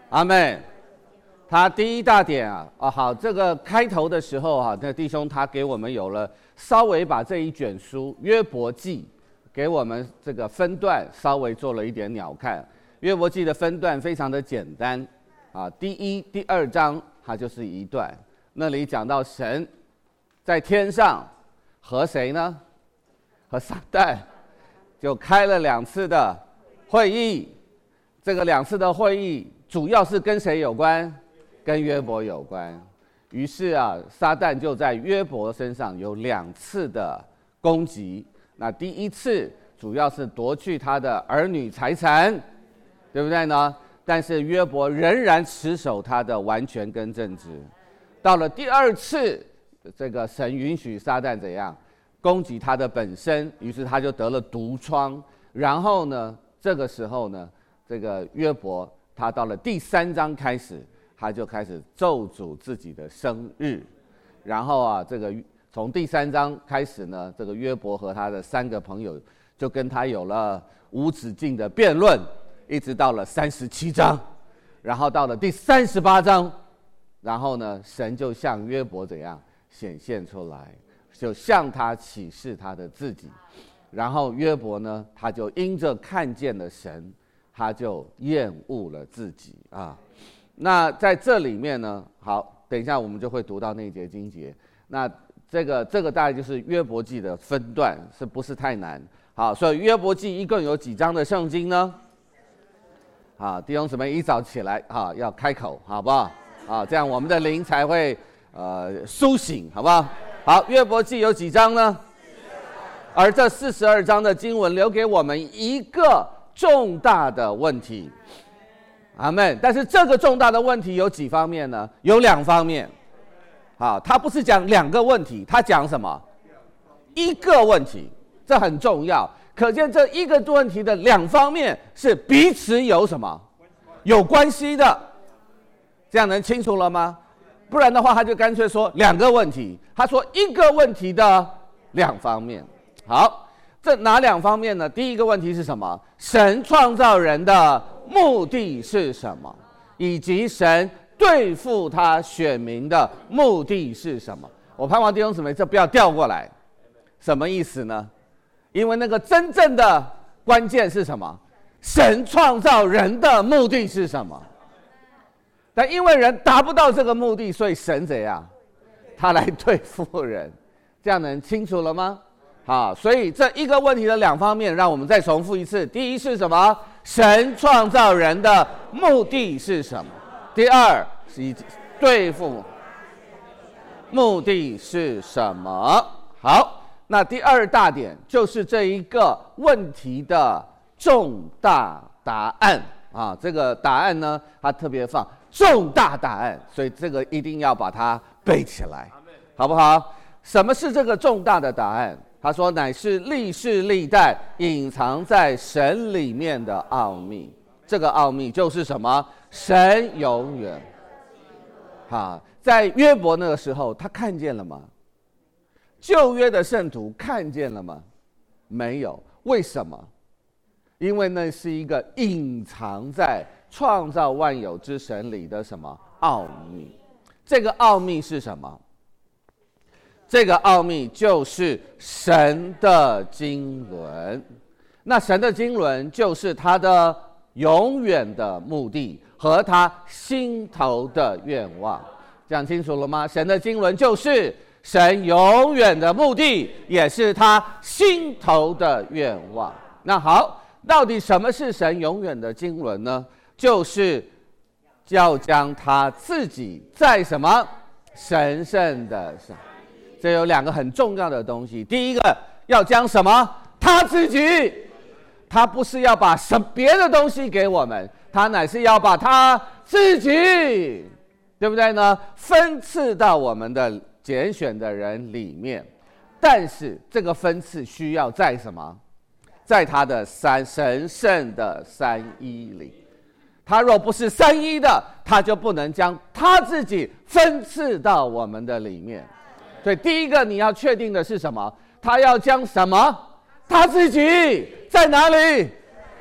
阿们。他第一大点好，这个开头的时候那弟兄他给我们有了稍微把这一卷书约伯记给我们这个分段稍微做了一点鸟看。约伯记的分段非常的简单第一、第二章它就是一段，那里讲到神在天上和谁呢？和撒旦就开了2次的会议，这个2次的会议主要是跟谁有关？跟约伯有关。于是撒旦就在约伯身上有2次的攻击。那第一次主要是夺去他的儿女财产，对不对呢？但是约伯仍然持守他的完全跟正直。到了第2次，这个神允许撒旦怎样攻击他的本身，于是他就得了毒疮。然后呢，这个时候呢，这个约伯他到了第3章开始，他就开始咒诅自己的生日。然后这个从第3章开始呢，这个约伯和他的3个朋友就跟他有了无止境的辩论，一直到了37章，然后到了第38章，然后呢，神就向约伯怎样显现出来，就向他启示他的自己。然后约伯呢，他就因着看见了神，他就厌恶了自己那在这里面呢，好，等一下我们就会读到那一节经节。那这个大概就是约伯记的分段，是不是太难？好，所以约伯记一共有几章的圣经呢？弟兄姊妹一早起来要开口，好不好？这样我们的灵才会苏醒，好不好？好，约伯记有几章呢？而这42章的经文留给我们一个重大的问题。阿们。但是这个重大的问题有几方面呢？有2方面。他不是讲2个问题，他讲什么？一个问题，这很重要。可见这一个问题的2方面是彼此有什么？有关系的。这样能清楚了吗？不然的话，他就干脆说2个问题。他说一个问题的2方面。好，这哪2方面呢？第一个问题是什么？神创造人的目的是什么？以及神对付他选民的目的是什么？我盼望弟兄姊妹这不要调过来。什么意思呢？因为那个真正的关键是什么？神创造人的目的是什么？但因为人达不到这个目的，所以神怎样？他来对付人。这样能清楚了吗？所以这一个问题的2方面，让我们再重复一次。第一是什么？神创造人的目的是什么？第2是对付目的是什么？好，那第2大点就是这一个问题的重大答案这个答案呢，它特别放重大答案，所以这个一定要把它背起来，好不好？什么是这个重大的答案？他说乃是历世历代隐藏在神里面的奥秘。这个奥秘就是什么？神永远在约伯那个时候他看见了吗？旧约的圣徒看见了吗？没有。为什么？因为那是一个隐藏在创造万有之神里的什么奥秘。这个奥秘是什么？这个奥秘就是神的经纶。那神的经纶就是他的永远的目的和他心头的愿望。讲清楚了吗？神的经纶就是神永远的目的，也是他心头的愿望。那好，到底什么是神永远的经纶呢？就是要将他自己在什么神圣的上。这有2个很重要的东西。第一个，要将什么？他自己。他不是要把别的东西给我们，他乃是要把他自己，对不对呢？分赐到我们的拣选的人里面。但是这个分赐需要在什么？在他的神圣的3一里。他若不是3一的，他就不能将他自己分赐到我们的里面。所以第一个你要确定的是什么？他要将什么？他自己在哪里？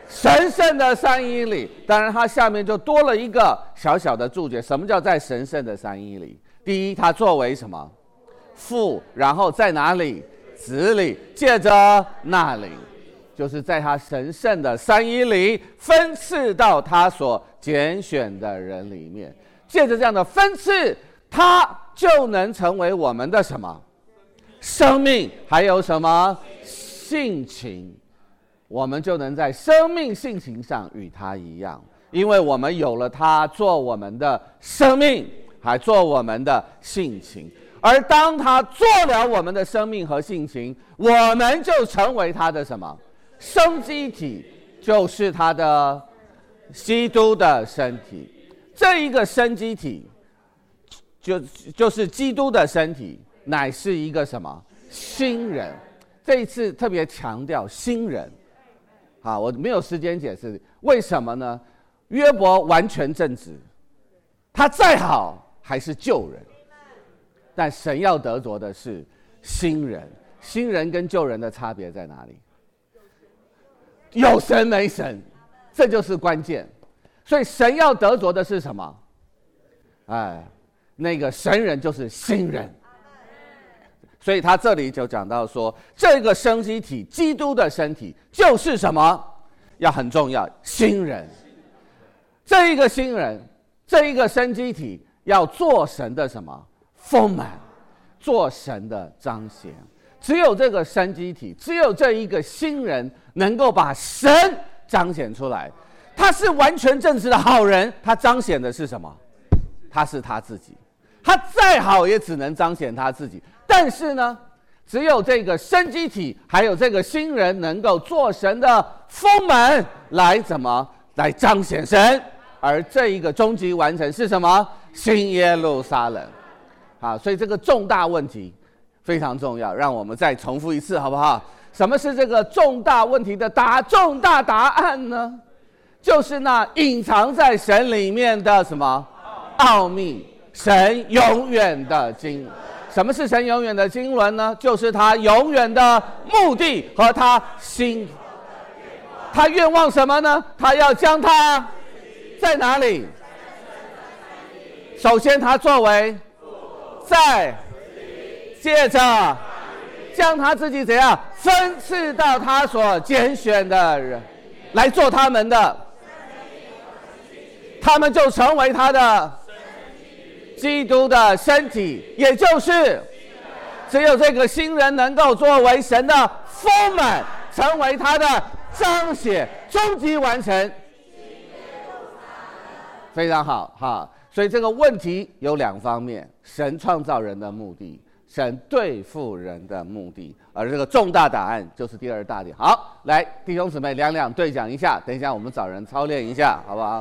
神圣的三一里。当然，它下面就多了一个小小的注解：什么叫在神圣的三一里？第一，它作为什么？父，然后在哪里？子里，借着那里，就是在他神圣的三一里分赐到他所拣选的人里面。借着这样的分赐，他就能成为我们的什么？生命，还有什么？性情。我们就能在生命性情上与他一样，因为我们有了他做我们的生命，还做我们的性情。而当他做了我们的生命和性情，我们就成为他的什么？生机体，就是他的基督的身体。这一个生机体就是基督的身体，乃是一个什么？新人。这一次特别强调新人。好，我没有时间解释为什么呢？约伯完全正直，他再好还是旧人，但神要得着的是新人。新人跟旧人的差别在哪里？有神没神，这就是关键。所以神要得着的是什么？那个神人就是新人。所以他这里就讲到说，这个生机体，基督的身体就是什么？要很重要，新人。这一个新人，这一个生机体要做神的什么？丰满，做神的彰显。只有这个生机体，只有这一个新人能够把神彰显出来。他是完全正直的好人，他彰显的是什么？他是他自己。他再好也只能彰显他自己。但是呢，只有这个生机体，还有这个新人，能够做神的丰满，来怎么来彰显神？而这一个终极完成是什么？新耶路撒冷。好，所以这个重大问题非常重要，让我们再重复一次，好不好？什么是这个重大问题的重大答案呢？就是那隐藏在神里面的什么奥秘，神永远的经纶。什么是神永远的经纶呢？就是他永远的目的和他心。他愿望什么呢？他要将他在哪里？首先他作为在，接着将他自己怎样分赐到他所拣选的人来做他们的，他们就成为他的基督的身体。也就是只有这个新人能够作为神的丰满，成为他的彰显，终极完成。非常好哈。所以这个问题有两方面：神创造人的目的，神对付人的目的。而这个重大答案就是第二大点。好，来弟兄姊妹两对讲一下，等一下我们找人操练一下，好不好？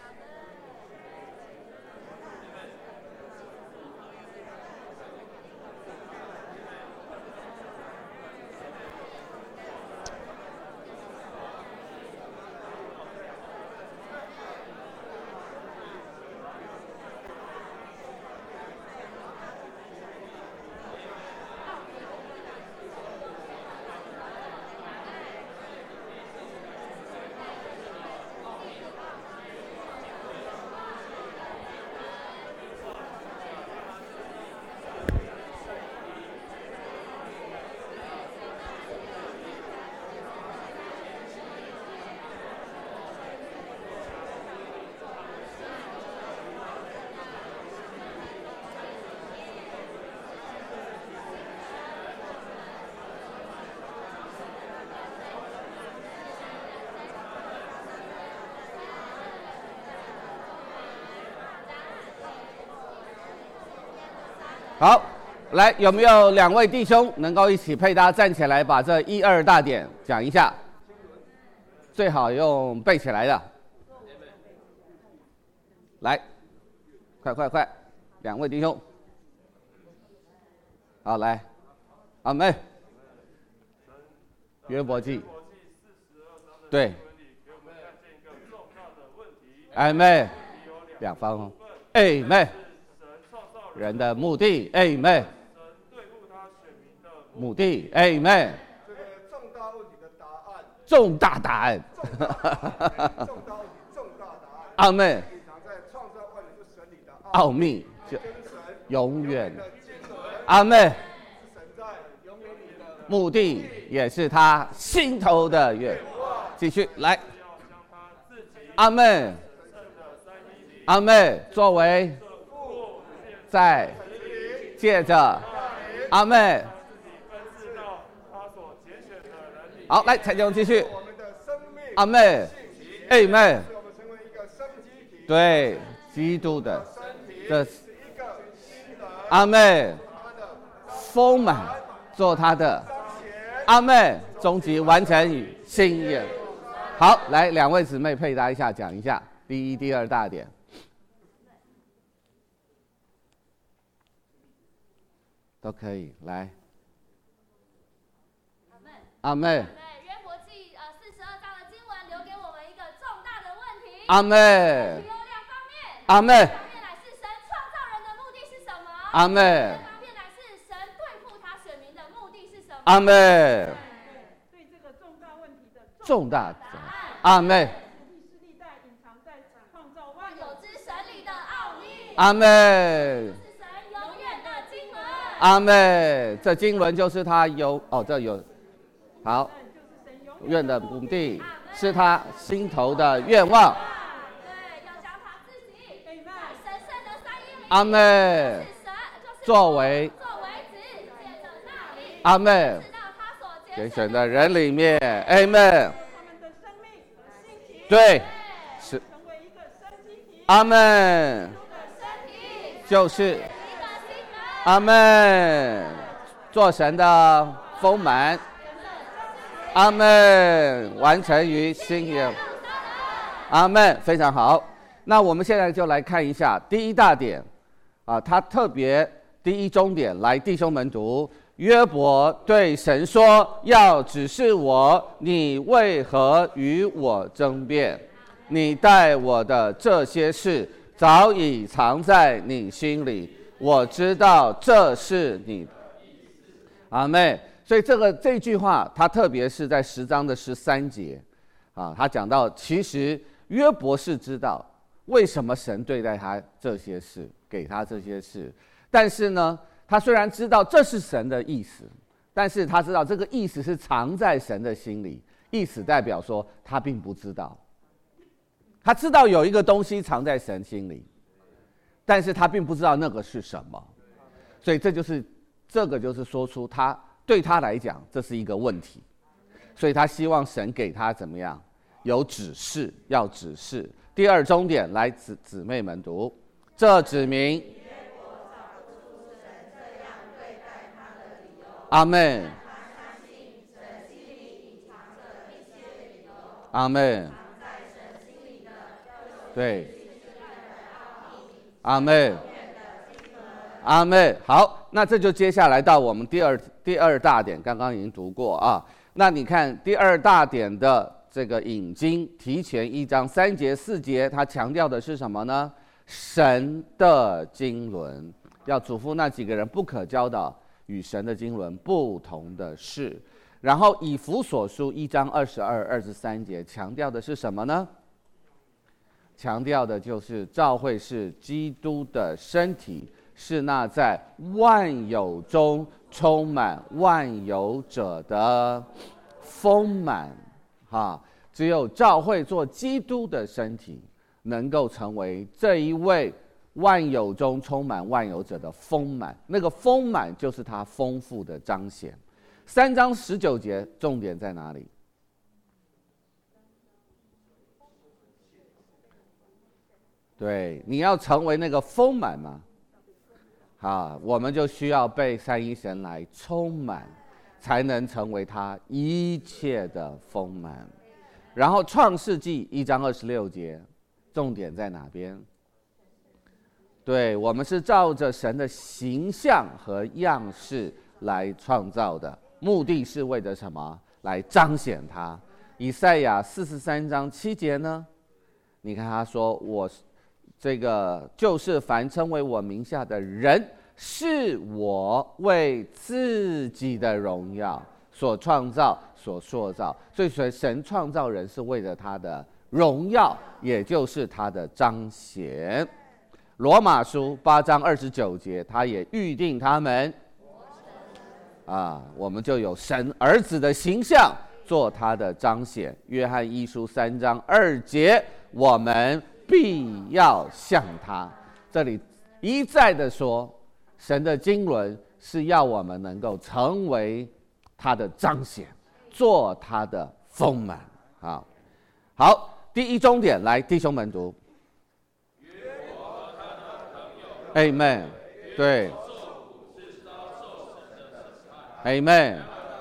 好，来，有没有两位弟兄能够一起配搭站起来，把这一二大点讲一下？最好用背起来的。来，快，两位弟兄。好，来，阿妹，约伯记，对，阿妹，两方哦，哎妹。人的目的 ，Amen。对付他选民的目的 ，Amen。 这个重大问题的答案重大答案。 重大答案。 阿门。 隐藏在创造万有之神里的奥秘，就跟神永远。 的经纶， 阿门。 是神在永远里的目的也是他心头的愿。继续来。阿门。阿门。作为在借着阿门。好，来，蔡总继续。 我们的生命， 阿门。阿门。 使我们成为一个生机体， 对，基督的身体这是一个新的阿门， 他的丰满做他的彰显。 阿门，终极完成与心愿。好，来，两位姊妹配搭一下，讲一下第一、第二大点。都可以来。阿门。 约伯记42章的经文留给我们一个重大的问题。 阿门。 有两方面。 阿门。 一方面乃是神创造人的目的是什么？ 阿门。 另一方面乃是神对付他选民的目的是什么？ 阿门。 对这个重大问题的重大答案。 阿门。 历史历代隐藏在创造万有有之神里的奥秘。 阿门。 是神永远的经纶。 阿门。这经纶就是他这有好愿的目的，是他心头的愿望。 对，要将他自己在神圣的三一里。 阿门。 是神，就是作为子，借着那里。 阿门。 知道他所拣选的人里面，阿门。 他们的生命和心情， 对，是成为一个生机体。 阿门。 身体就是一个心人。 阿门。做神的丰满。阿门，完成于心愿。阿门，非常好。那我们现在就来看一下第一大点，他特别第一中点，来，弟兄们读。约伯对神说：“要指示我，你为何与我争辩？你待我的这些事，早已藏在你心里，我知道这是你。”阿门。所以这句话，他特别是在10章的13节，他讲到，其实约伯是知道为什么神对待他这些事，给他这些事，但是呢，他虽然知道这是神的意思，但是他知道这个意思是藏在神的心里，意思代表说他并不知道，他知道有一个东西藏在神心里，但是他并不知道那个是什么，所以这个就是说出他。对他来讲，这是一个问题，所以他希望神给他怎么样？有指示，要指示。第二中点，来姊妹们读，这指明阿门。阿门。对。阿门。阿门。好，那这就接下来到我们第二大点，刚刚已经读过啊。那你看第二大点的这个引经，提前1章3节4节，它强调的是什么呢？神的经纶，要嘱咐那几个人不可教导与神的经纶不同的事。然后以弗所书1章22、23节强调的是什么呢？强调的就是教会是基督的身体，是那在万有中充满万有者的丰满。只有教会做基督的身体，能够成为这一位万有中充满万有者的丰满。那个丰满就是他丰富的彰显。3章19节重点在哪里？对，你要成为那个丰满吗？我们就需要被三一神来充满，才能成为他一切的丰满。然后创世纪1章26节，重点在哪边？对，我们是照着神的形象和样式来创造的，目的是为了什么？来彰显他。以赛亚43章7节呢？你看他说，我这个就是凡称为我名下的人，是我为自己的荣耀所创造、所塑造。所以神创造人是为了他的荣耀，也就是他的彰显。罗马书8章29节，他也预定他们我们就有神儿子的形象做他的彰显。约翰一书3章2节，我们必要像他。这里一再的说，神的经纶是要我们能够成为他的彰显，做他的丰满。好，第一重点，来，弟兄们读。Amen， 对。Amen，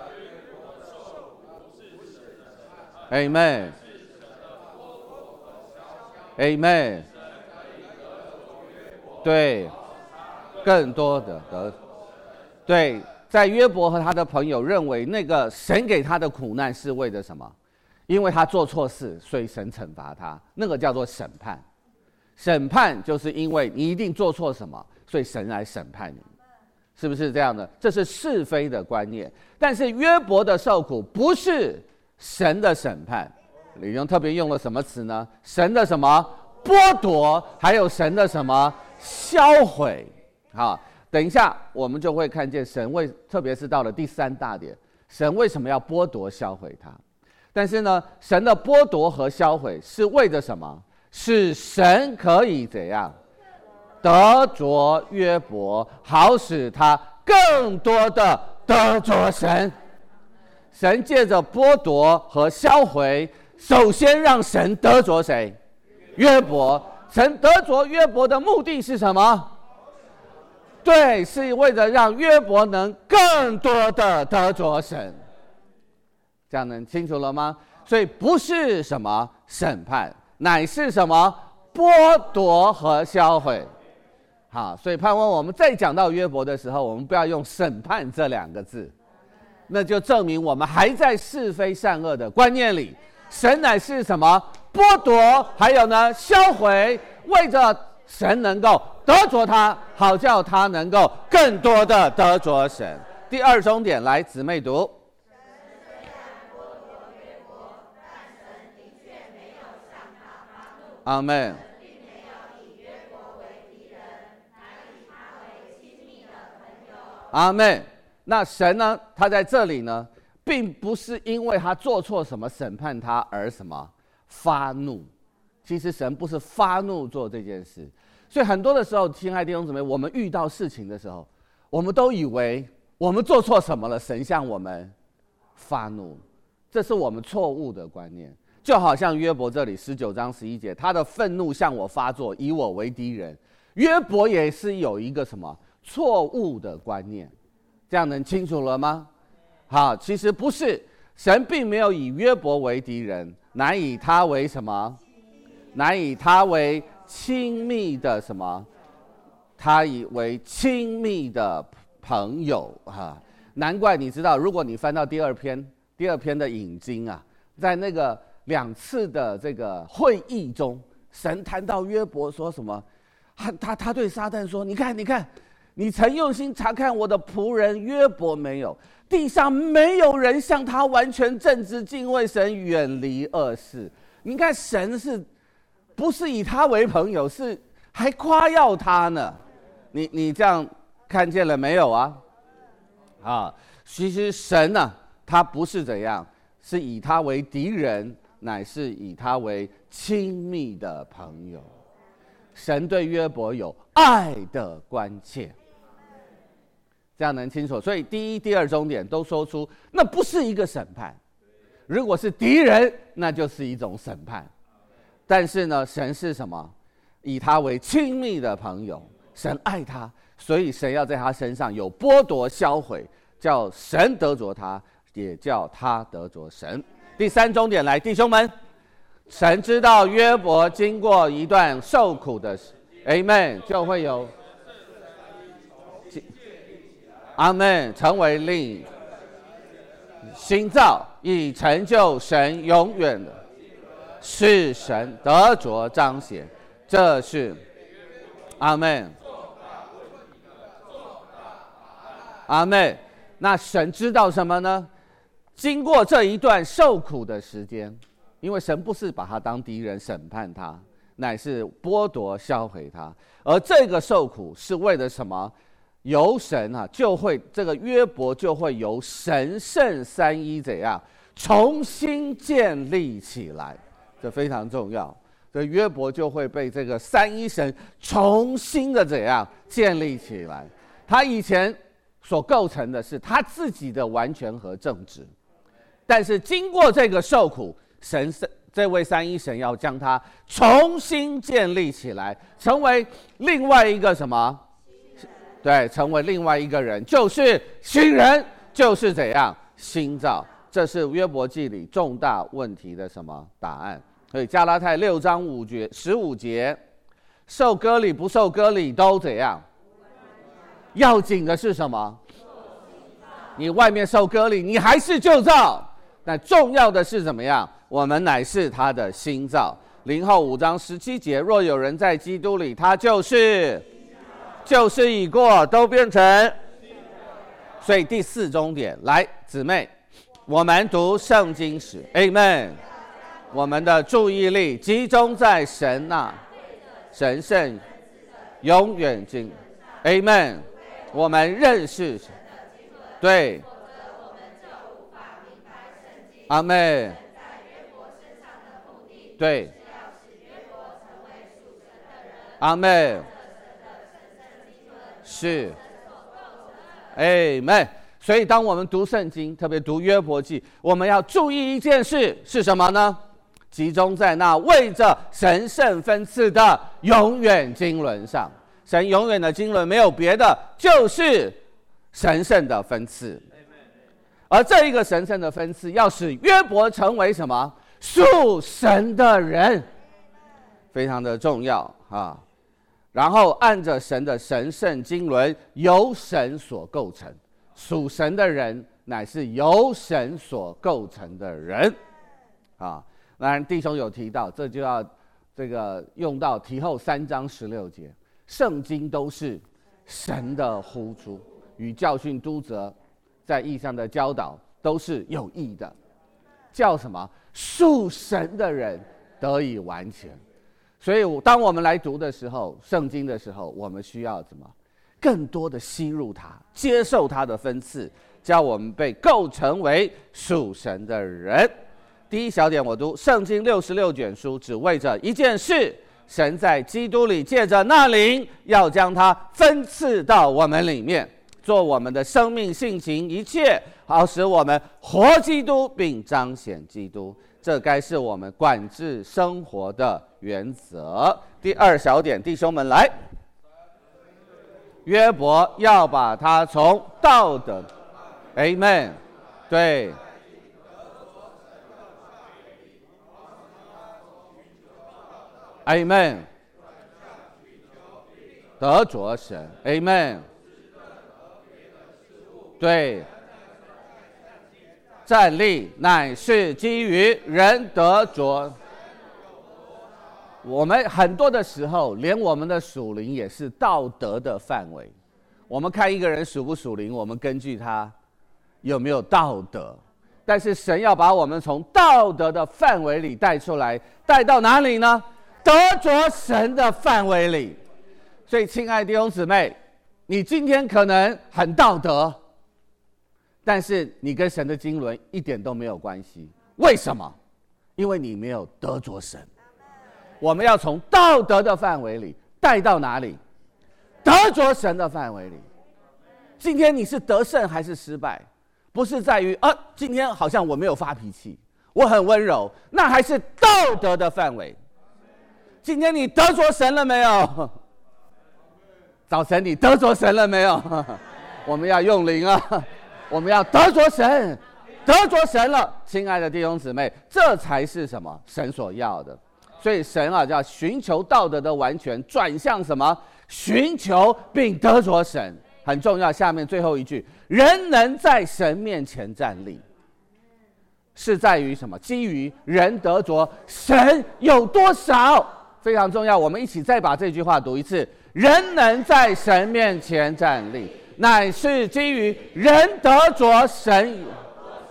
Amen， Amen， 对，更多的对，在约伯和他的朋友认为，那个神给他的苦难是为了什么？因为他做错事，所以神惩罚他，那个叫做审判。审判就是因为你一定做错什么，所以神来审判你，是不是这样的？这是是非的观念。但是约伯的受苦不是神的审判，李用特别用了什么词呢？神的什么剥夺，还有神的什么销毁。好，等一下我们就会看见神特别是到了第3大点，神为什么要剥夺销毁他？但是呢，神的剥夺和销毁是为了什么？使神可以怎样得着约伯，好使他更多的得着神。神借着剥夺和销毁，首先让神得着谁？约伯。神得着约伯的目的是什么？对，是为了让约伯能更多的得着神。这样能清楚了吗？所以不是什么审判，乃是什么剥夺和销毁。好，所以盼望我们再讲到约伯的时候，我们不要用审判这2个字，那就证明我们还在是非善恶的观念里。神乃是什么剥夺，还有呢销毁，为着神能够得着他，好叫他能够更多的得着神。第2重点，来，姊妹读。阿们。阿们。那神呢？他在这里呢，并不是因为他做错什么审判他而什么发怒。其实神不是发怒做这件事。所以很多的时候，亲爱的弟兄姊妹，我们遇到事情的时候，我们都以为我们做错什么了，神向我们发怒，这是我们错误的观念。就好像约伯这里19章11节，他的愤怒向我发作，以我为敌人。约伯也是有一个什么错误的观念，这样能清楚了吗？好，其实不是，神并没有以约伯为敌人，乃以他为什么？乃以他为亲密的什么？他以为亲密的朋友难怪你知道，如果你翻到第二篇的引经在那个2次的这个会议中，神谈到约伯说什么？他对撒旦说：“你看，你曾用心查看我的仆人约伯没有？地上没有人像他完全正直，敬畏神，远离恶事。你看神是不是以他为朋友，是还夸耀他呢？你这样看见了没有啊？其实神呢，他不是怎样，是以他为敌人。”乃是以他为亲密的朋友。神对约伯有爱的关切，这样能清楚。所以第1、第2重点都说出，那不是一个审判。如果是敌人，那就是一种审判。但是呢，神是什么？以他为亲密的朋友，神爱他，所以神要在他身上有剥夺、销毁，叫神得着他，也叫他得着神。第3重点，来，弟兄们，神知道约伯经过一段受苦的事 ，Amen， 就会有阿们，成为灵新造，以成就神永远的，是神得着彰显。这是阿们，阿们。那神知道什么呢？ 经过这一段受苦的时间，因为神不是把他当敌人审判他，乃是剥夺销毁他，而这个受苦是为了什么？由神就会这个约伯就会由神圣三一怎样重新建立起来，这非常重要。这约伯就会被这个三一神重新的怎样建立起来。他以前所构成的是他自己的完全和正直，但是经过这个受苦，这位三一神要将他重新建立起来，成为另外一个什么？对，成为另外一个人，就是新人，就是怎样新造。这是约伯记里重大问题的什么答案？所以加拉太6章15节，受割礼不受割礼都怎样？要紧的是什么？你外面受割礼，你还是旧造。那重要的是怎么样？我们乃是他的新造。0后5章17节，若有人在基督里，他就是已过，都变成。所以第4重点，来，姊妹，我们读圣经时 ，Amen。我们的注意力集中在神神圣、永远经 ，Amen。我们认识神，对，阿们。对，阿们。是 Amen。 所以当我们读圣经，特别读约伯记，我们要注意一件事是什么呢？集中在那为着神圣分赐的永远经纶上。神永远的经纶没有别的，就是神圣的分赐。而这一个神圣的分赐要使约伯成为什么？属神的人，非常的重要啊。然后按着神的神圣经纶，由神所构成。属神的人乃是由神所构成的人啊。当然弟兄有提到，这就要这个用到提后3章16节，圣经都是神的呼出，与教训督责，在义上的教导都是有益的，叫什么？属神的人得以完全。所以当我们来读的时候，圣经的时候，我们需要怎么？更多的吸入它，接受它的分赐，叫我们被构成为属神的人。第一小点，我读圣经66卷书，只为着一件事：神在基督里借着那灵，要将它分赐到我们里面，做我们的生命性情一切，好使我们活基督，并彰显基督。这该是我们管制生活的原则。第二小点，弟兄们来。约伯要把他从道德 ，Amen， 对，Amen， 得着神 ，Amen， 对，站立乃是基于人得着。我们很多的时候，连我们的属灵也是道德的范围。我们看一个人属不属灵，我们根据他有没有道德。但是神要把我们从道德的范围里带出来，带到哪里呢？得着神的范围里。所以亲爱的弟兄姊妹，你今天可能很道德，但是你跟神的经纶一点都没有关系。为什么？因为你没有得着神。我们要从道德的范围里带到哪里？得着神的范围里。今天你是得胜还是失败，不是在于今天好像我没有发脾气，我很温柔，那还是道德的范围。今天你得着神了没有？早晨你得着神了没有？我们要用灵啊，我们要得着神，得着神了，亲爱的弟兄姊妹，这才是什么？神所要的。所以神叫寻求道德的完全，转向什么？寻求并得着神，很重要。下面最后一句，人能在神面前站立，是在于什么？基于人得着神有多少，非常重要。我们一起再把这句话读一次：人能在神面前站立，乃是基于人得着神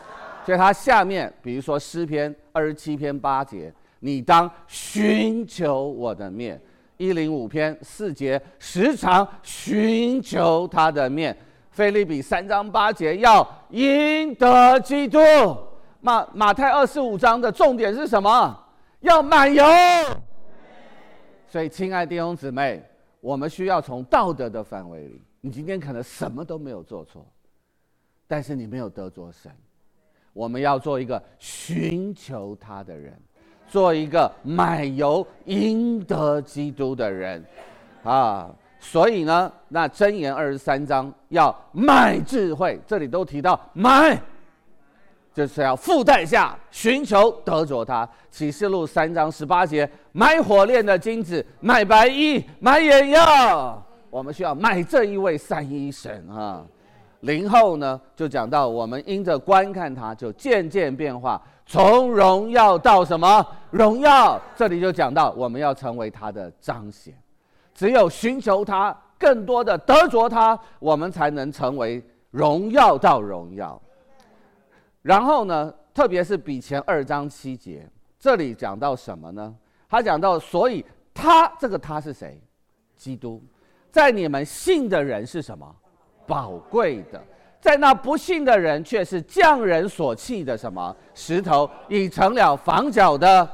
所以它下面，比如说诗篇27篇8节，你当寻求我的面；105篇4节，时常寻求他的面；腓立比3章8节，要赢得基督。马太25章的重点是什么？要满有。所以，亲爱弟兄姊妹，我们需要从道德的范围里，你今天可能什么都没有做错，但是你没有得着神。我们要做一个寻求他的人，做一个买油赢得基督的人啊！所以呢，那箴言23章要买智慧，这里都提到买，就是要付代价寻求得着它。启示录3章18节，买火炼的金子，买白衣，买眼药。我们需要买这一位三一神啊！灵后呢，就讲到我们因着观看它，就渐渐变化，从荣耀到什么荣耀？这里就讲到我们要成为它的彰显。只有寻求它，更多的得着它，我们才能成为荣耀到荣耀。然后呢，特别是比前2章7节，这里讲到什么呢？他讲到，所以他这个他是谁？基督，在你们信的人是什么？宝贵的，在那不信的人却是匠人所弃的什么石头，已成了房角的。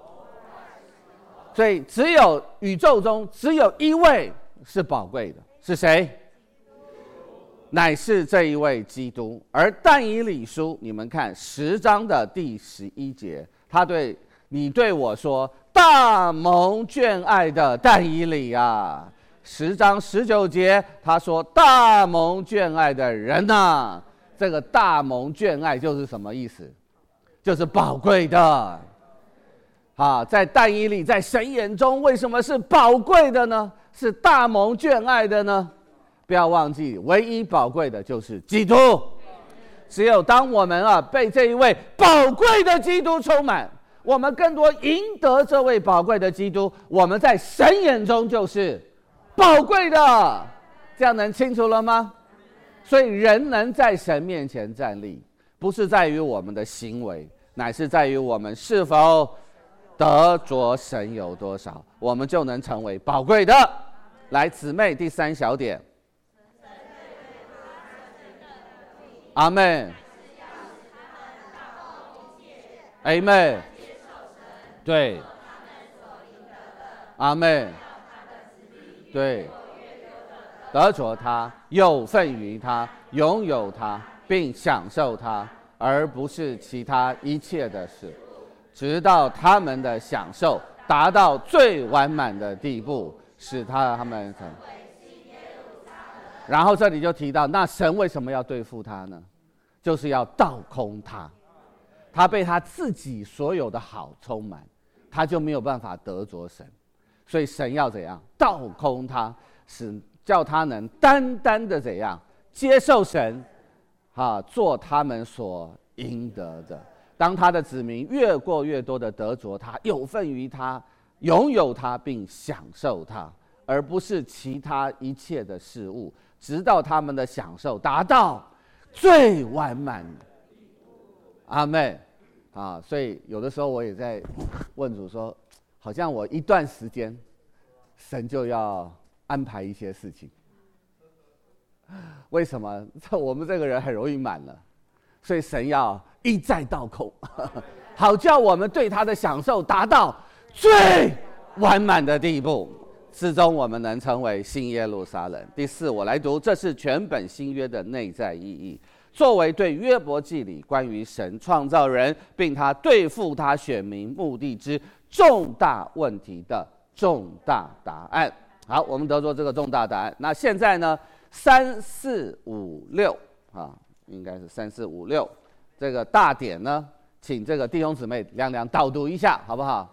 所以只有宇宙中只有一位是宝贵的，是谁？乃是这一位基督。而但以理书，你们看10章的第11节，他对你对我说：“大蒙眷爱的但以理啊。”10章19节，他说：“大蒙眷爱的人啊。”这个大蒙眷爱就是什么意思？就是宝贵的。在但以理在神眼中为什么是宝贵的呢？是大蒙眷爱的呢？不要忘记，唯一宝贵的就是基督。只有当我们被这一位宝贵的基督充满，我们更多赢得这位宝贵的基督，我们在神眼中就是宝贵的。这样能清楚了吗？所以人能在神面前站立，不是在于我们的行为，乃是在于我们是否得着神有多少，我们就能成为宝贵的。来，姊妹，第3小点。阿们。阿们。对。阿们。对。得着他，有份于他，拥有他，并享受他，而不是其他一切的事，直到他们的享受达到最完满的地步，使他们成。然后这里就提到，那神为什么要对付他呢？就是要倒空他，他被他自己所有的好充满，他就没有办法得着神，所以神要怎样？倒空他，使叫他能单单的怎样接受神，做他们所应得的。当他的子民越过越多的得着他，有份于他，拥有他，并享受他，而不是其他一切的事物，直到他们的享受达到最完满。阿们。所以有的时候我也在问主说，好像我一段时间，神就要安排一些事情。为什么？我们这个人很容易满了，所以神要一再倒空，好叫我们对他的享受达到最完满的地步，至终我们能成为新耶路撒冷。第4，我来读，这是全本新约的内在意义，作为对约伯记里关于神创造人并他对付他选民目的之重大问题的重大答案。好，我们得出这个重大答案。那现在呢，3、4、5、6应该是3、4、5、6这个大点呢，请这个弟兄姊妹亮亮导读一下，好不好？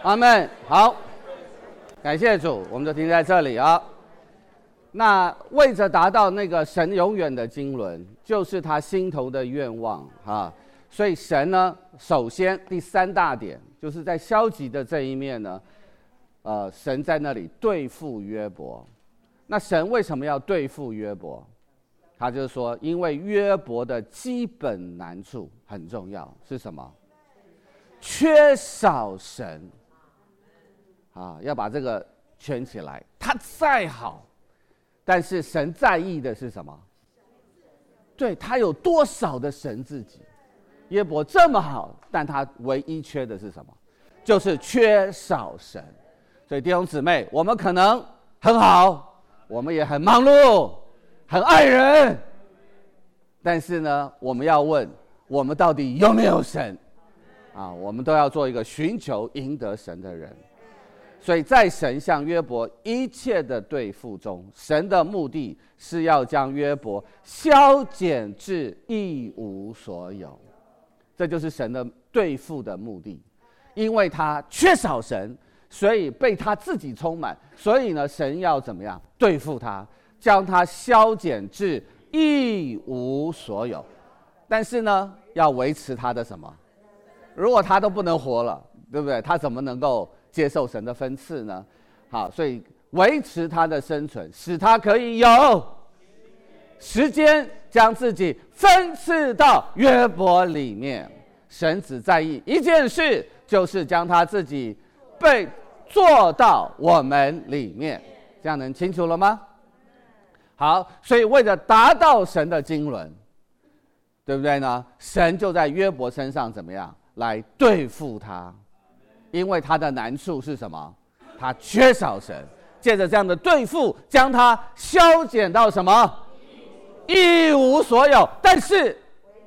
阿们。好，感谢主，我们就停在这里啊。那为着达到那个神永远的经纶，就是他心头的愿望啊。所以神呢，首先第3大点，就是在消极的这一面呢，神在那里对付约伯。那神为什么要对付约伯？他就是说，因为约伯的基本难处很重要，是什么？缺少神。要把这个圈起来。他再好，但是神在意的是什么？对，他有多少的神自己？约伯这么好，但他唯一缺的是什么？就是缺少神。所以弟兄姊妹，我们可能很好，我们也很忙碌，很爱人，但是呢，我们要问，我们到底有没有神？我们都要做一个寻求赢得神的人。所以在神向约伯一切的对付中，神的目的是要将约伯削减至一无所有。这就是神的对付的目的。因为他缺少神，所以被他自己充满，所以呢，神要怎么样对付他，将他削减至一无所有。但是呢，要维持他的什么？如果他都不能活了，对不对？他怎么能够接受神的分赐呢？好，所以维持他的生存，使他可以有时间将自己分赐到约伯里面。神只在意一件事，就是将他自己被做到我们里面。这样能清楚了吗？好，所以为了达到神的经纶，对不对呢？神就在约伯身上怎么样来对付他？因为他的难处是什么？他缺少神。借着这样的对付，将他削减到什么？一无所有。但是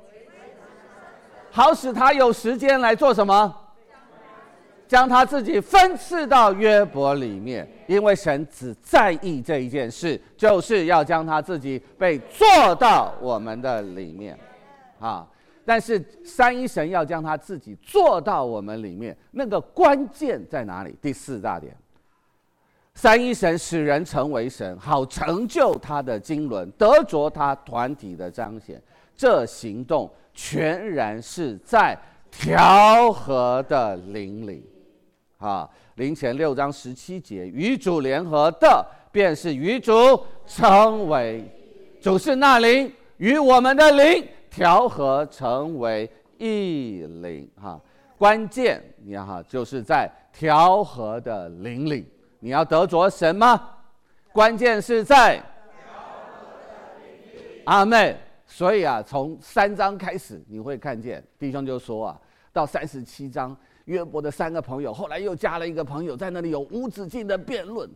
好使他有时间来做什么？将他自己分赐到约伯里面。因为神只在意这一件事，就是要将他自己被做到我们的里面。但是三一神要将他自己做到我们里面，那个关键在哪里？第4大点，三一神使人成为神，好成就他的经纶，得着他团体的彰显。这行动全然是在调和的灵里。灵前6章17节，与主联合的，便是与主成为。主是那灵，与我们的灵调和成为一灵。关键就是在调和的灵里。你要得着神吗？关键是在调和的灵里。阿们。所以从3章开始，你会看见弟兄就说到37章，约伯的3个朋友，后来又加了一个朋友，在那里有无止境的辩论。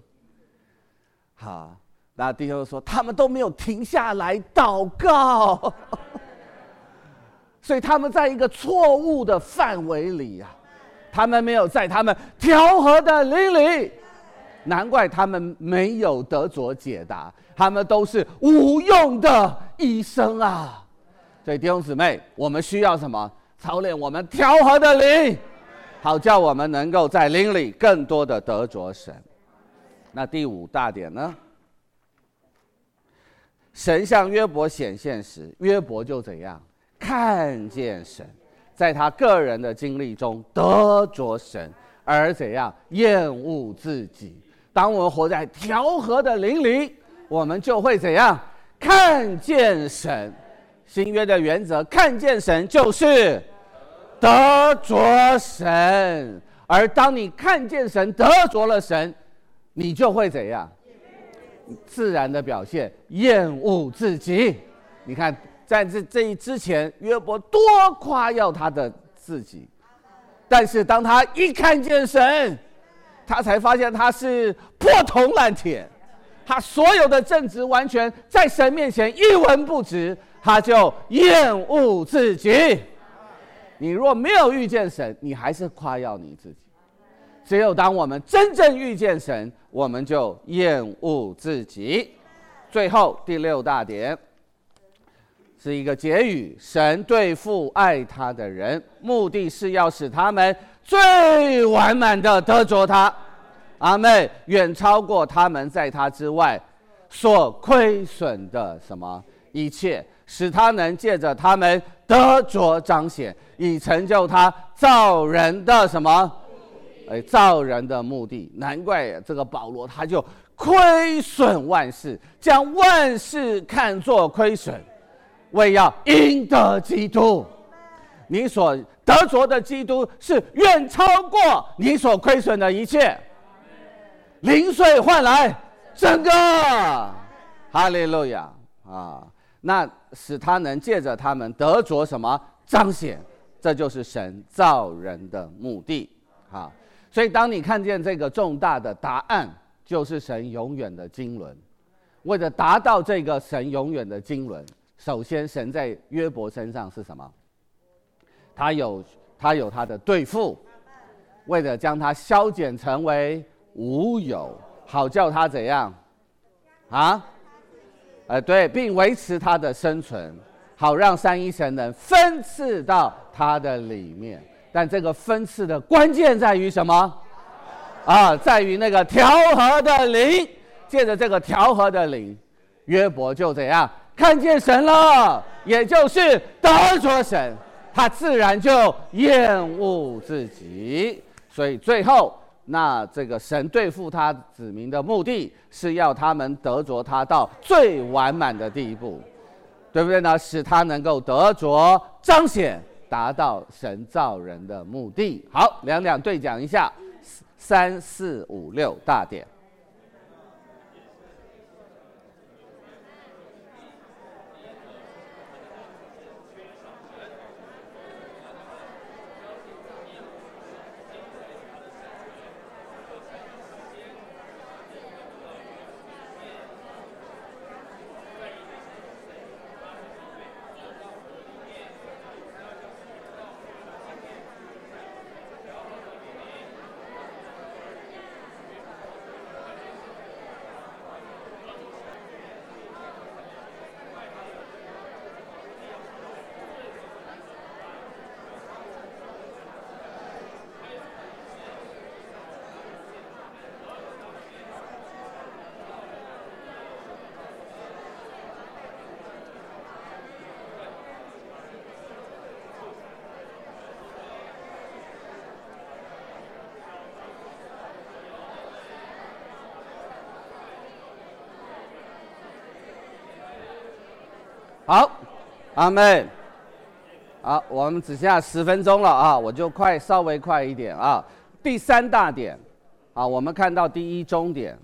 那弟兄就说，他们都没有停下来祷告。所以他们在一个错误的范围里他们没有在他们调和的灵里，难怪他们没有得着解答，他们都是无用的医生所以弟兄姊妹，我们需要什么？操练我们调和的灵，好叫我们能够在灵里更多的得着神。那第5大点呢？神向约伯显现时，约伯就怎样？看见神，在他个人的经历中得着神，而怎样厌恶自己。当我们活在调和的灵里，我们就会怎样看见神。新约的原则，看见神就是得着神。而当你看见神，得着了神，你就会怎样？自然的表现厌恶自己。你看在这之前，约伯多夸耀他的自己，但是当他一看见神，他才发现他是破铜烂铁，他所有的正直完全在神面前一文不值，他就厌恶自己。你若没有遇见神，你还是夸耀你自己。只有当我们真正遇见神，我们就厌恶自己。最后第6大点是一个结语，神对付爱他的人，目的是要使他们最完满的得着他。阿们，远超过他们在他之外所亏损的什么一切，使他能借着他们得着彰显，以成就他造人的什么？造人的目的。难怪这个保罗他就亏损万事，将万事看作亏损，为要赢得基督。你所得着的基督是远超过你所亏损的一切。零碎换来整个，哈利路亚啊！那使他能借着他们得着什么彰显？这就是神造人的目的啊！所以当你看见这个重大的答案，就是神永远的经纶。为了达到这个神永远的经纶，首先神在约伯身上是什么？他有他的对付，为了将他削减成为无有，好叫他怎样啊？对，并维持他的生存，好让三一神能分赐到他的里面。但这个分赐的关键在于什么？在于那个调和的灵。借着这个调和的灵，约伯就怎样看见神了，也就是得着神，他自然就厌恶自己。所以最后，那这个神对付他子民的目的是要他们得着他到最完满的地步，对不对呢？使他能够得着彰显，达到神造人的目的。好，两对讲一下，3、4、5、6大点。好，阿们。好，我们只剩下10分钟了啊，我就稍微快一点啊。第3大点，我们看到第1中点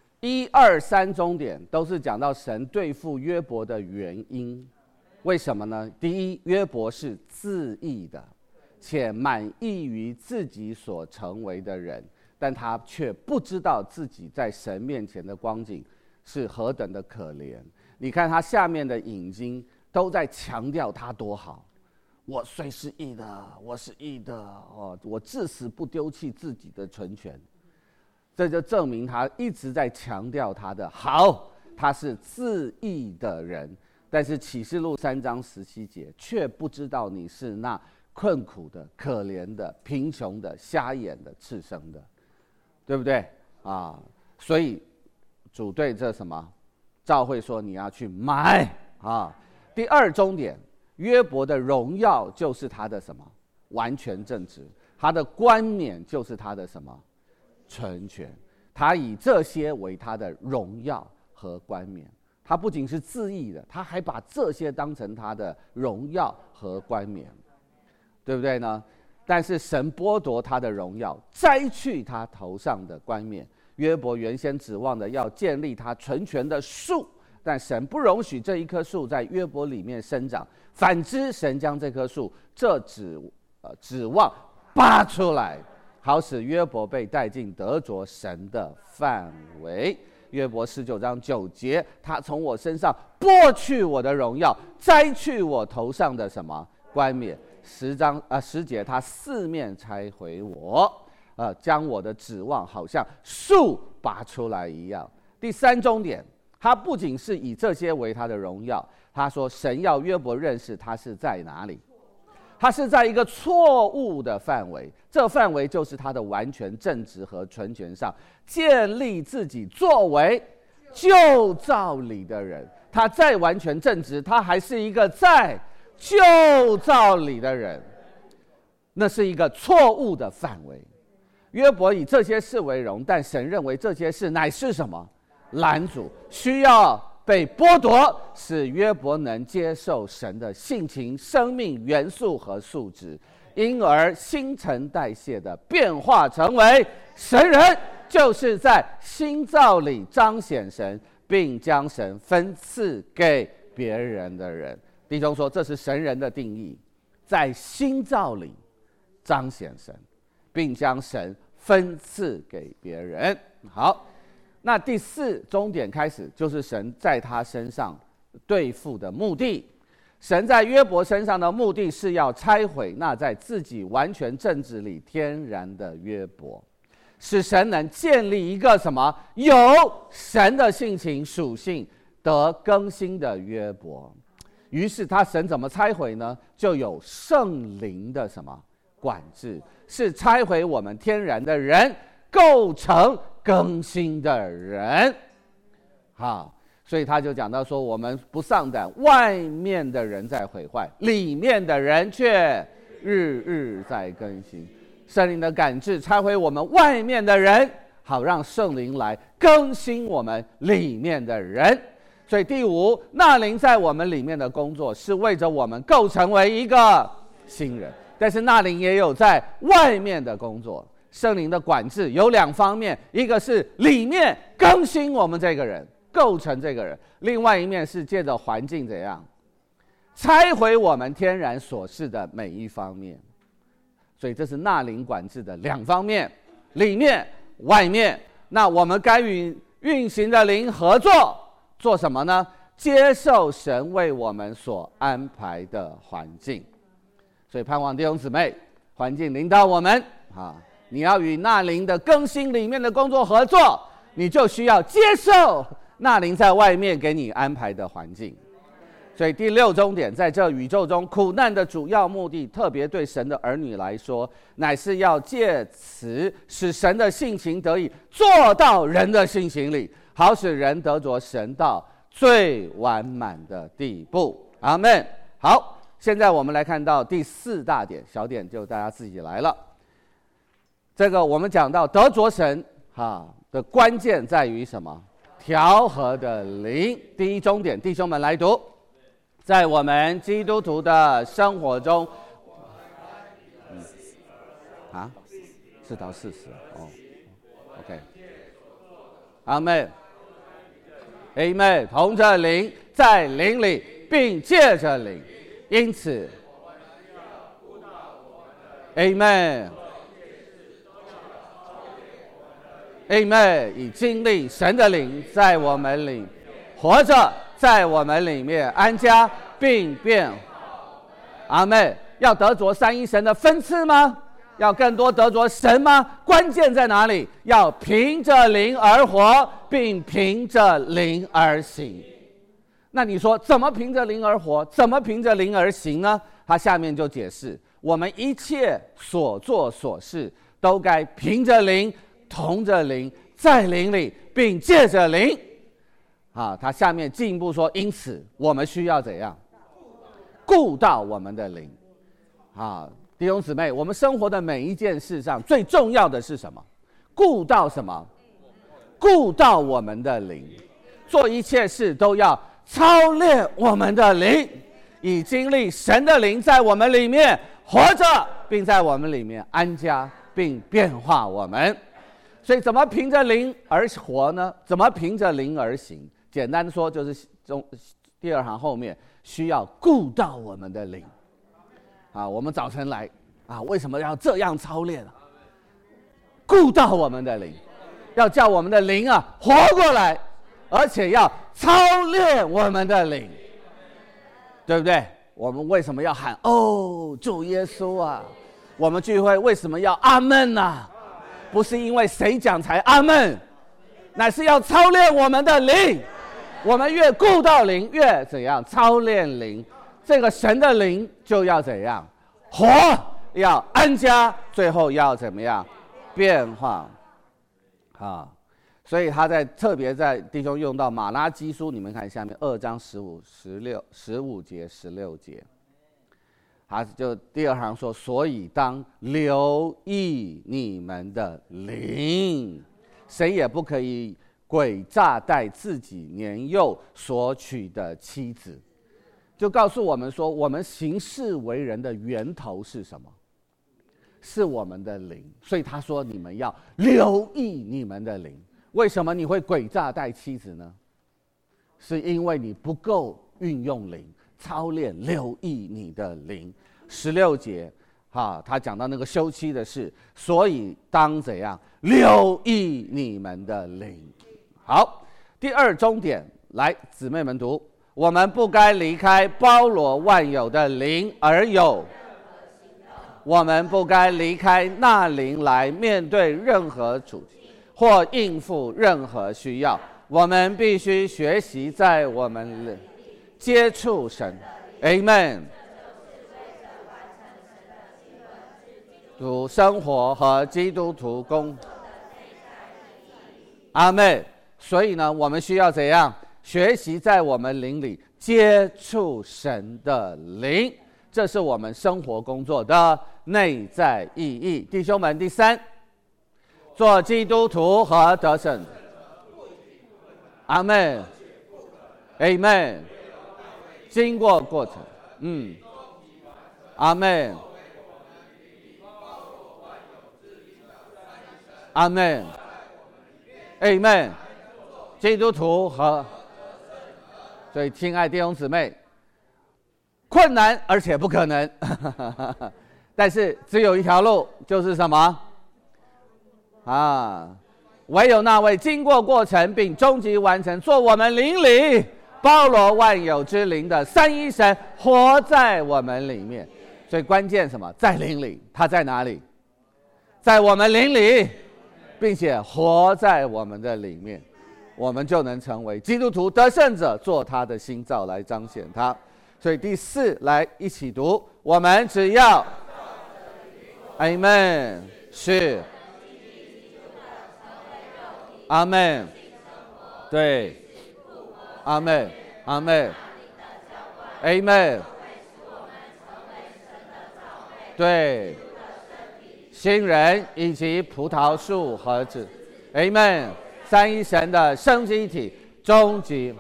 ，1、2、3中点都是讲到神对付约伯的原因。为什么呢？第一，约伯是自义的，且满意于自己所成为的人，但他却不知道自己在神面前的光景是何等的可怜。你看他下面的引经都在强调他多好，我虽是义的，我是义的我至死不丢弃自己的纯全。这就证明他一直在强调他的好，他是自义的人。但是启示录3章17节却不知道你是那困苦的、可怜的、贫穷的、瞎眼的、赤生的，对不对啊？所以主对这什么教会说你要去买啊。第2中点，约伯的荣耀就是他的什么完全正直，他的冠冕就是他的什么纯全，他以这些为他的荣耀和冠冕。他不仅是自义的，他还把这些当成他的荣耀和冠冕，对不对呢？但是神剥夺他的荣耀，摘去他头上的冠冕。约伯原先指望的要建立他纯全的树，但神不容许这一棵树在约伯里面生长，反之神将这棵树指望拔出来，好使约伯被带进得着神的范围。约伯19章9节，他从我身上剥去我的荣耀，摘去我头上的什么冠冕。10节，他四面拆毁我，将我的指望好像树拔出来一样。第3中点，他不仅是以这些为他的荣耀，他说神要约伯认识他是在哪里， 他是在一个错误的范围，这范围就是他的完全正直和纯全上，建立自己作为旧造里的人。他再完全正直，他还是一个在旧造里的人，那是一个错误的范围。约伯以这些事为荣，但神认为这些事乃是什么？拦阻，需要被剥夺，使约伯能接受神的性情、生命元素和素质，因而新陈代谢的变化成为神人，就是在新造里彰显神，并将神分赐给别人的人。弟兄说，这是神人的定义，在新造里彰显神，并将神分赐给别人。好，那第4终点开始，就是神在他身上对付的目的。神在约伯身上的目的是要拆毁那在自己完全正直里天然的约伯，使神能建立一个什么？有神的性情属性得更新的约伯。于是神怎么拆毁呢？就有圣灵的什么管制，是拆毁我们天然的人，构成更新的人。好，所以他就讲到说，我们不丧胆，外面的人在毁坏，里面的人却日日在更新。圣灵的感制拆毁我们外面的人，好让圣灵来更新我们里面的人。所以第5，那灵在我们里面的工作是为着我们构成为一个新人，但是那灵也有在外面的工作。圣灵的管制有2方面，一个是里面更新我们这个人，构成这个人，另外一面是借着环境怎样拆毁我们天然所示的每一方面。所以这是那灵管制的2方面，里面外面。那我们该与运行的灵合作，做什么呢？接受神为我们所安排的环境。所以盼望弟兄姊妹，环境领导我们你要与那灵的更新里面的工作合作，你就需要接受那灵在外面给你安排的环境。所以第6终点，在这宇宙中苦难的主要目的，特别对神的儿女来说，乃是要借此使神的性情得以做到人的性情里，好使人得着神到最完满的地步。阿们。好，现在我们来看到第4大点，小点就大家自己来了。这个我们讲到得着神的关键在于什么？调和的灵。第1终点，弟兄们来读。在我们基督徒的生活中4到40OK， 阿们 Amen， 同着灵，在灵里，并借着灵，因此 Amen， Amen， 以经历神的灵在我们里活着，在我们里面安家并变。阿们。要得着三一神的分赐吗？要更多得着神吗？关键在哪里？要凭着灵而活，并凭着灵而行。那你说怎么凭着灵而活？怎么凭着灵而行呢？他下面就解释，我们一切所做所事都该凭着灵，同着灵，在灵里，并借着灵。他下面进一步说，因此我们需要怎样？顾到我们的灵。弟兄姊妹，我们生活的每一件事上最重要的是什么？顾到什么？顾到我们的灵。做一切事都要操练我们的灵，以经历神的灵在我们里面活着，并在我们里面安家，并变化我们。所以怎么凭着灵而活呢？怎么凭着灵而行？简单的说，就是第2行后面需要顾到我们的灵。我们早晨来为什么要这样操练？顾到我们的灵，要叫我们的灵活过来，而且要操练我们的灵，对不对？我们为什么要喊主耶稣我们聚会为什么要阿们不是因为谁讲才阿们，乃是要操练我们的灵。我们越顾到灵，越怎样操练灵，这个神的灵就要怎样活，要安家，最后要怎么样？变化。所以他特别在弟兄用到马拉基书，你们看下面2章15节、16节，他就第二行说，所以当留意你们的灵，谁也不可以诡诈待自己年幼所娶的妻子。就告诉我们说，我们行事为人的源头是什么？是我们的灵。所以他说，你们要留意你们的灵。为什么你会诡诈待妻子呢？是因为你不够运用灵，操练留意你的灵。16节他讲到那个休妻的事，所以当怎样留意你们的灵。好，第二重点，来，姊妹们读，我们不该离开包罗万有的灵而有，我们不该离开那灵来面对任何处境或应付任何需要。我们必须学习在我们接触神。 Amen。 主生活和基督徒共阿们。所以呢，我们需要怎样学习在我们灵里接触神的灵，这是我们生活工作的内在意义。弟兄们，第三，做基督徒和得胜。阿们 ，Amen。经过过程，阿们，阿们 ，Amen。基督徒和，所以亲爱弟兄姊妹，困难而且不可能，但是只有一条路，就是什么？唯有那位经过过程并终极完成，做我们灵里包罗万有之灵的三一神，活在我们里面。所以关键什么？在灵里。他在哪里？在我们灵里，并且活在我们的里面，我们就能成为基督徒得胜者，做他的新造来彰显他。所以第四，来一起读，我们只要 Amen， 是阿们，对，阿们，阿们 ，Amen， 对，新人以及葡萄树和子 ，Amen， 三一神的生机体，终极。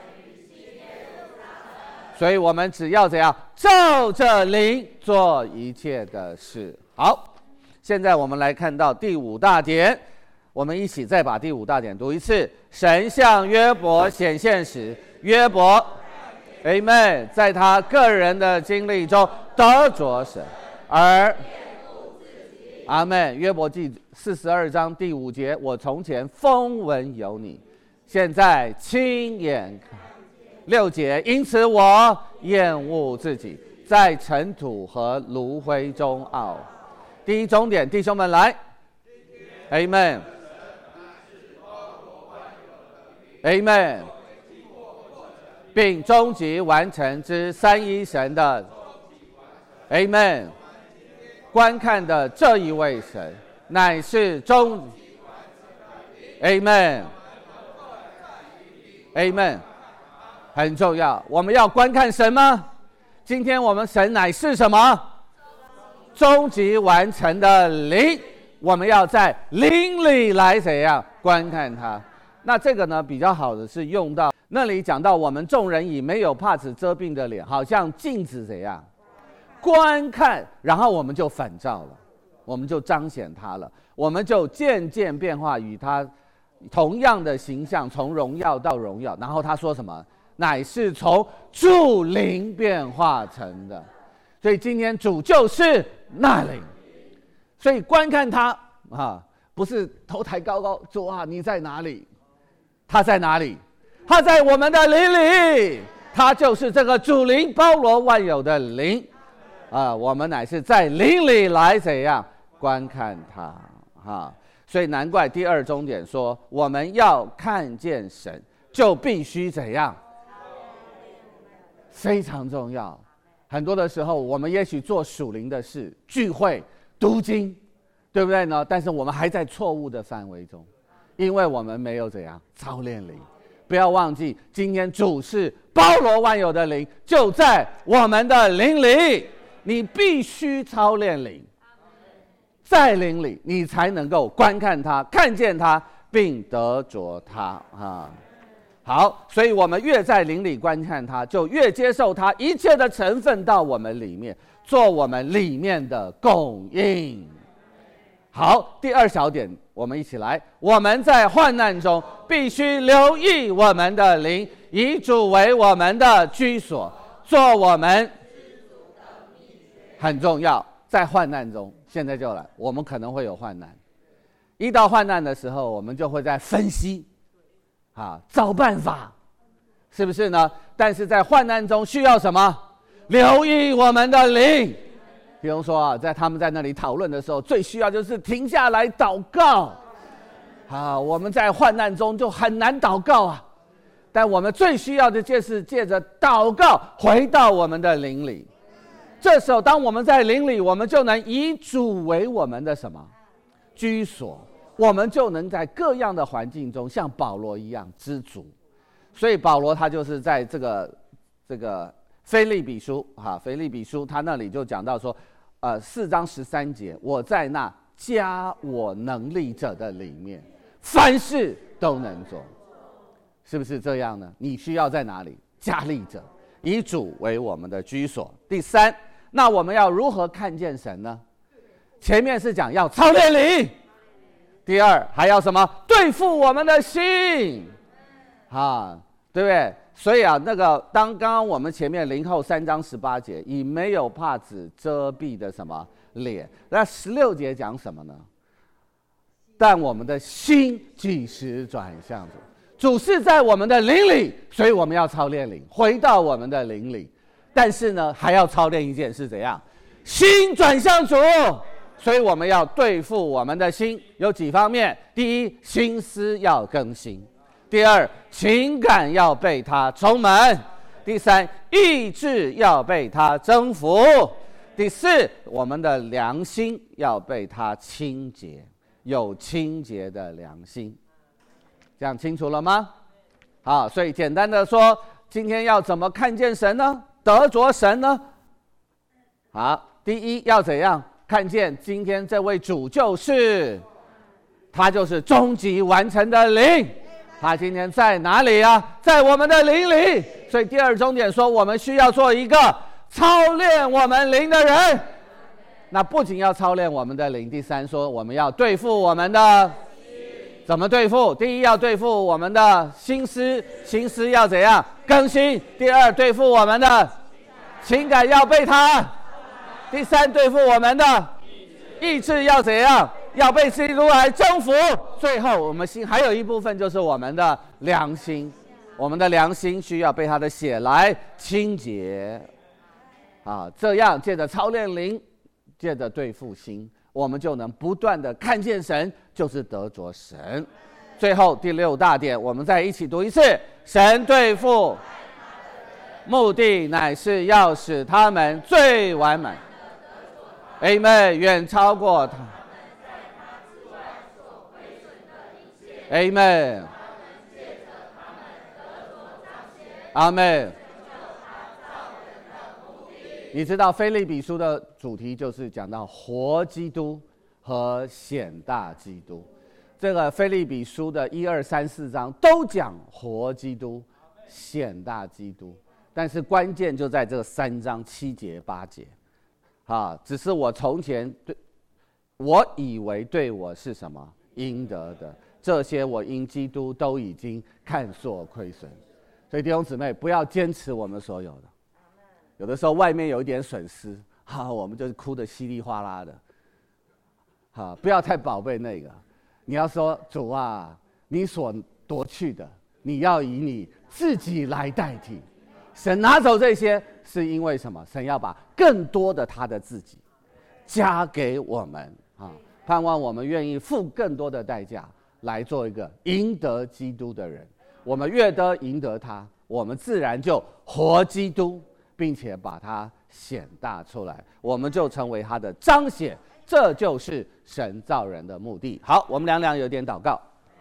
所以我们只要怎样照着灵做一切的事。好，现在我们来看到第五大点。我们一起再把第五大点读一次。神向约伯显现时，约伯 Amen 在他个人的经历中得着神，而阿们。约伯记42章第5节，我从前风闻有你，现在亲眼看。6节，因此我厌恶自己，在尘土和炉灰中熬。第一重点，弟兄们来 Amen， Amen， 并终极完成之三一神的 Amen。 观看的这一位神乃是终 Amen， Amen， 很重要。我们要观看神吗？今天我们神乃是什么？终极完成的灵，我们要在灵里来怎样观看它。那这个呢，比较好的是用到那里讲到，我们众人以没有帕子遮蔽的脸，好像镜子怎样观看，然后我们就反照了，我们就彰显它了，我们就渐渐变化，与它同样的形象，从荣耀到荣耀。然后他说什么？乃是从主灵变化成的。所以今天主就是那灵，所以观看他不是头抬高高，主啊你在哪里？他在哪里？他在我们的灵里，他就是这个主灵，包罗万有的灵我们乃是在灵里来怎样观看他所以难怪第二重点说，我们要看见神，就必须怎样？非常重要， 很多的时候，我们也许做属灵的事，聚会、读经，对不对呢？但是我们还在错误的范围中，因为我们没有怎样操练灵。不要忘记，今天主是包罗万有的灵，就在我们的灵里。你必须操练灵，在灵里，你才能够观看它、看见它，并得着它啊。好，所以我们越在灵里观看它，就越接受它一切的成分到我们里面，做我们里面的供应。好，第二小点，我们一起来。我们在患难中必须留意我们的灵，以主为我们的居所，做我们很重要。在患难中，现在就来，我们可能会有患难。一到患难的时候，我们就会在分析，找办法，是不是呢？但是在患难中需要什么？留意我们的灵。比如说在他们在那里讨论的时候，最需要就是停下来祷告。我们在患难中就很难祷告啊，但我们最需要的就是借着祷告回到我们的灵里。这时候，当我们在灵里，我们就能以主为我们的什么居所，我们就能在各样的环境中像保罗一样知足。所以保罗他就是在这个腓立比书腓立比书他那里就讲到说，4章13节，我在那加我能力者的里面，凡事都能做，是不是这样呢？你需要在哪里加力者，以主为我们的居所。第三，那我们要如何看见神呢？前面是讲要操练灵，第二还要什么？对付我们的心，对不对？所以刚刚我们前面0后3章18节，以没有帕子遮蔽的什么脸。那16节讲什么呢？但我们的心几时转向主？主是在我们的灵里，所以我们要操练灵，回到我们的灵里。但是呢，还要操练一件事，怎样？心转向主。所以我们要对付我们的心，有几方面：第一，心思要更新；第二，情感要被它充满；第三，意志要被它征服；第四，我们的良心要被它清洁，有清洁的良心。这样清楚了吗？好，所以简单的说，今天要怎么看见神呢？得着神呢？好，第一要怎样看见今天这位主，他就是终极完成的灵。他今天在哪里啊？在我们的灵里。所以第二重点说，我们需要做一个操练我们灵的人。那不仅要操练我们的灵，第三说我们要对付我们的。怎么对付？第一，要对付我们的心思，心思要怎样更新；第二，对付我们的情感要被它；第三，对付我们的意志要怎样，要被基督来征服。最后，我们心还有一部分就是我们的良心，我们的良心需要被他的血来清洁。这样借着操练灵，借着对付心，我们就能不断的看见神，就是得着神。最后第6大点，我们再一起读一次：神对付目的乃是要使他们最完满。Amen， 远超过他。Amen， 阿们。你知道腓立比书的主题就是讲到活基督和显大基督。这个腓立比书的1、2、3、4章都讲活基督、显大基督，但是关键就在这3章7节8节。只是我从前我以为对我是什么应得的，这些我因基督都已经看作亏损。所以弟兄姊妹，不要坚持我们所有的。有的时候外面有一点损失，我们就是哭得稀里哗啦的。不要太宝贝那个。你要说，主啊，你所夺去的，你要以你自己来代替。神拿走这些，是因为什么？神要把更多的他的自己加给我们盼望我们愿意付更多的代价来做一个赢得基督的人。我们越得赢得他，我们自然就活基督，并且把他显大出来，我们就成为他的彰显。这就是神造人的目的。好，我们两有点祷告。